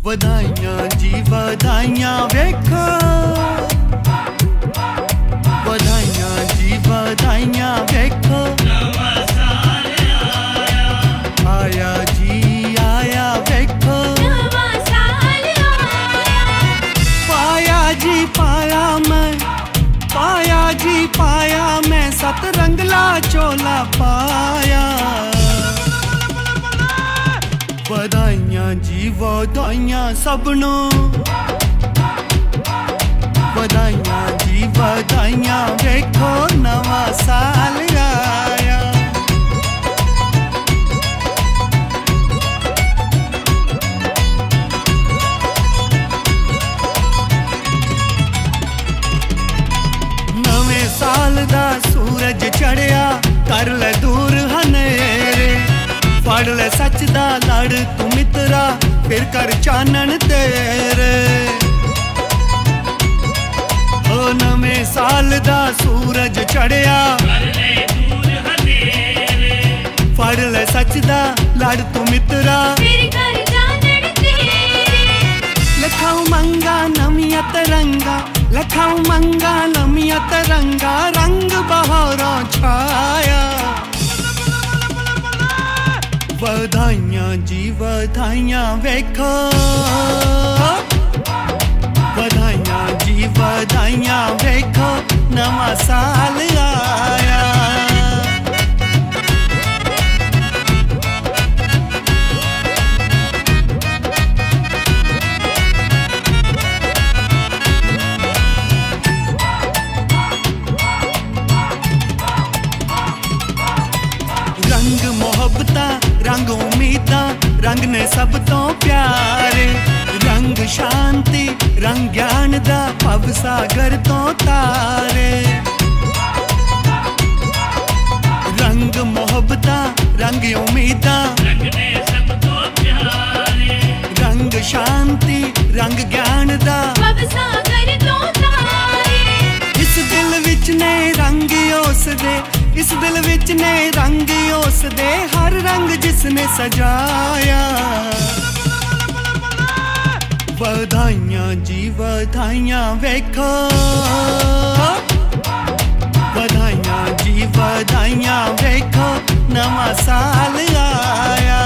ਵਧਾਈਆਂ ਜੀ ਵਧਾਈਆਂ ਵੇਖੋ, ਵਧਾਈਆਂ ਜੀ ਵਧਾਈਆਂ ਵੇਖੋ, ਨਵਾਂ ਸਾਲ ਆਇਆ ਜੀ ਆਇਆ ਵੇਖੋ, ਨਵਾਂ ਸਾਲ ਆਇਆ। ਪਾਇਆ ਜੀ ਪਾਇਆ ਮੈਂ ਸਤ ਰੰਗਲਾ ਚੋਲਾ ਪਾਇਆ। ਵਧਾਈਆਂ ਜੀ ਵਧਾਈਆਂ ਸਭ ਨੂੰ, ਵਧਾਈਆਂ ਜੀ ਵਧਾਈਆਂ ਵੇਖੋ, ਨਵਾਂ ਸਾਲ ਆਇਆ। ਨਵੇਂ ਸਾਲ ਦਾ ਸੂਰਜ ਚੜਿਆ, ਕਰ ਲੈ ਦੂਰ ਹਨੇਰੇ, ਫੜ ਲੈ ਸੱਚ ਦਾ ਲੜ ਤੂੰ ਮਿੱਤਰਾ, ਫਿਰ ਕਰ ਚਾਨਣ ਤੇਰੇ। ਓ ਨਵੇਂ ਸਾਲ ਦਾ ਸੂਰਜ ਚੜਿਆ, ਕਰ ਲੈ ਦੂਰ ਹਨੇਰੇ, ਫੜ ਲੈ ਸੱਚ ਦਾ ਲੜ ਤੂੰ ਮਿੱਤਰਾ, ਫਿਰ ਕਰ ਚਾਨਣ ਤੇਰੇ। ਲੱਖਾਂ ਉਮੰਗਾਂ ਨਵੀਆਂ ਤਰੰਗਾਂ, ਲੱਖਾਂ ਉਮੰਗਾਂ ਨਵੀਆਂ ਤਰੰਗਾਂ, ਰੰਗ ਬਹਾਰਾਂ ਛਾਇਆ। ਵਧਾਈਆਂ ਜੀ ਵਧਾਈਆਂ ਵੇਖੋ, ਵਧਾਈਆਂ ਜੀ ਵਧਾਈਆਂ ਵੇਖੋ, ਨਵਾਂ ਸਾਲ ਆਇਆ। रंग मोहब्बतां रंग उम्मीदां, रंग ने सब तो प्यारे, रंग शांति रंग ज्ञान दा, भव सागर तो तारे। रंग मोहब्बतां रंग उम्मीदां, रंग ने सब तो प्यारे, रंग शांति रंग ज्ञान दा, भव सागर तो तारे। इस दिल विच ने रंग उस दे, इस दिल विच ने रंग उस दे, हर रंग जिसने सजाया। ਵਧਾਈਆਂ ਜੀ ਵਧਾਈਆਂ ਵੇਖੋ, ਵਧਾਈਆਂ ਜੀ ਵਧਾਈਆਂ ਵੇਖੋ, ਨਵਾਂ ਸਾਲ ਆਇਆ।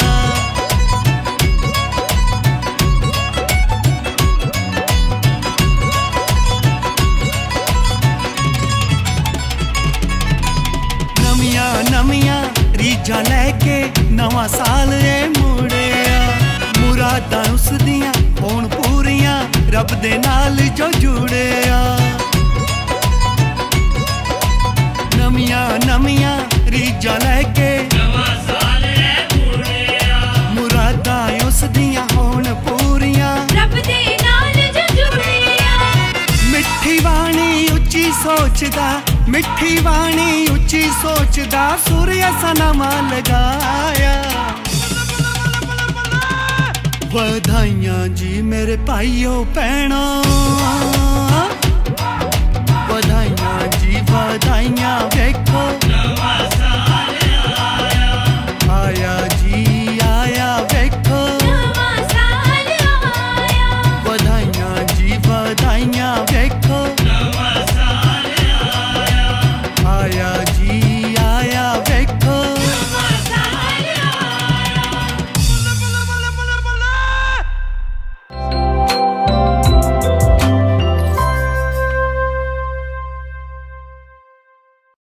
ਨਵੀਆਂ ਰੀਝਾਂ ਲੈ ਕੇ ਨਵਾਂ ਸਾਲ ਏ ਮੁੜਿਆ, ਮੁਰਾਦਾਂ ਉਸ ਦੀਆਂ ਹੋਣ ਪੂਰੀਆਂ, ਰੱਬ ਦੇ ਨਾਲ ਜੋ ਜੁੜਿਆ। ਨਵੀਆਂ ਰੀਝਾਂ ਲੈ ਕੇ ਨਵਾਂ ਸਾਲ ਮੁੜਿਆ, ਮੁਰਾਦਾਂ ਉਸ ਦੀਆਂ ਹੋਣ ਪੂਰੀਆਂ, ਰੱਬ ਦੇ ਨਾਲ ਜੋ ਜੁੜਿਆ। ਮਿੱਠੀ ਬਾਣੀ ਉੱਚੀ ਸੋਚਦਾ, ਮਿੱਠੀ ਬਾਣੀ ਉੱਚੀ ਸੋਚਦਾ, ਸੁਰ ਅਸਾਂ ਨਵਾਂ ਲਗਾਇਆ। ਵਧਾਈਆਂ ਜੀ ਮੇਰੇ ਭਾਈਓ ਭੈਣੋ, ਵਧਾਈਆਂ ਜੀ ਵਧਾਈਆਂ ਵੇਖੋ, ਨਵਾਂ